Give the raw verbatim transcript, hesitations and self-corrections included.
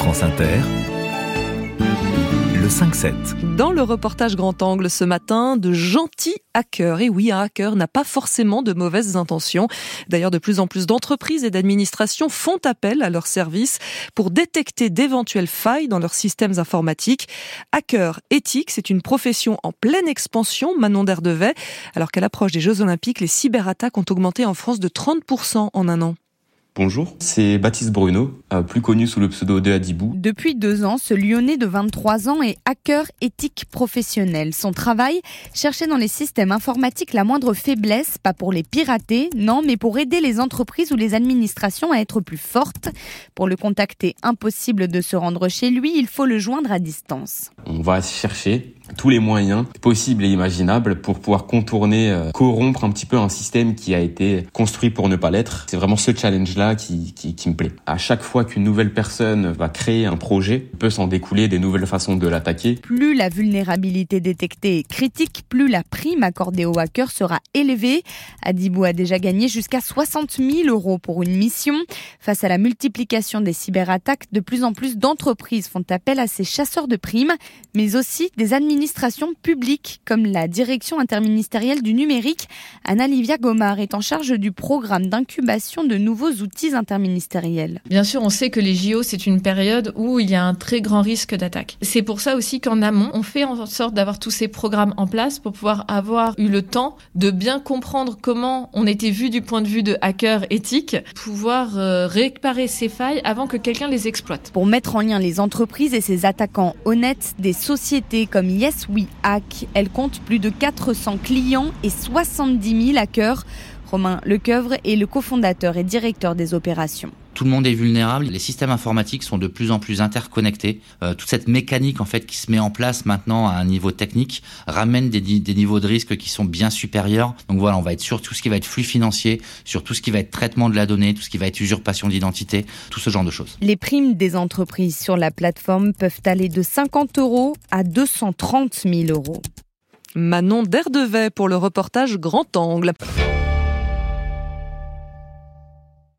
France Inter, le cinq sept. Dans le reportage Grand Angle ce matin, de gentils hackers. Et oui, un hacker n'a pas forcément de mauvaises intentions. D'ailleurs, de plus en plus d'entreprises et d'administrations font appel à leurs services pour détecter d'éventuelles failles dans leurs systèmes informatiques. Hacker éthique, c'est une profession en pleine expansion, Manon Derdevet. Alors qu'à l'approche des Jeux Olympiques, les cyberattaques ont augmenté en France de trente pour cent en un an. Bonjour, c'est Baptiste Bruno, plus connu sous le pseudo de Adibou. Depuis deux ans, ce Lyonnais de vingt-trois ans est hacker éthique professionnel. Son travail, chercher dans les systèmes informatiques la moindre faiblesse, pas pour les pirater, non, mais pour aider les entreprises ou les administrations à être plus fortes. Pour le contacter, impossible de se rendre chez lui, il faut le joindre à distance. On va chercher tous les moyens possibles et imaginables pour pouvoir contourner, euh, corrompre un petit peu un système qui a été construit pour ne pas l'être. C'est vraiment ce challenge-là qui, qui, qui me plaît. À chaque fois qu'une nouvelle personne va créer un projet, peut s'en découler des nouvelles façons de l'attaquer. Plus la vulnérabilité détectée est critique, plus la prime accordée aux hackers sera élevée. Adibou a déjà gagné jusqu'à soixante mille euros pour une mission. Face à la multiplication des cyberattaques, de plus en plus d'entreprises font appel à ces chasseurs de primes, mais aussi des administrations Administration publique, comme la direction interministérielle du numérique. Anna-Livia Gomard est en charge du programme d'incubation de nouveaux outils interministériels. Bien sûr, on sait que les J O, c'est une période où il y a un très grand risque d'attaque. C'est pour ça aussi qu'en amont, on fait en sorte d'avoir tous ces programmes en place pour pouvoir avoir eu le temps de bien comprendre comment on était vu du point de vue de hacker éthique, pouvoir euh, réparer ces failles avant que quelqu'un les exploite. Pour mettre en lien les entreprises et ces attaquants honnêtes, des sociétés comme Yes We Hack, elle compte plus de quatre cents clients et soixante-dix mille hackers. Romain Lecoeuvre est le cofondateur et directeur des opérations. Tout le monde est vulnérable. Les systèmes informatiques sont de plus en plus interconnectés. Euh, toute cette mécanique en fait qui se met en place maintenant à un niveau technique ramène des, des niveaux de risque qui sont bien supérieurs. Donc voilà, on va être sur tout ce qui va être flux financier, sur tout ce qui va être traitement de la donnée, tout ce qui va être usurpation d'identité, tout ce genre de choses. Les primes des entreprises sur la plateforme peuvent aller de cinquante euros à deux cent trente mille euros. Manon Derdevet pour le reportage Grand Angle.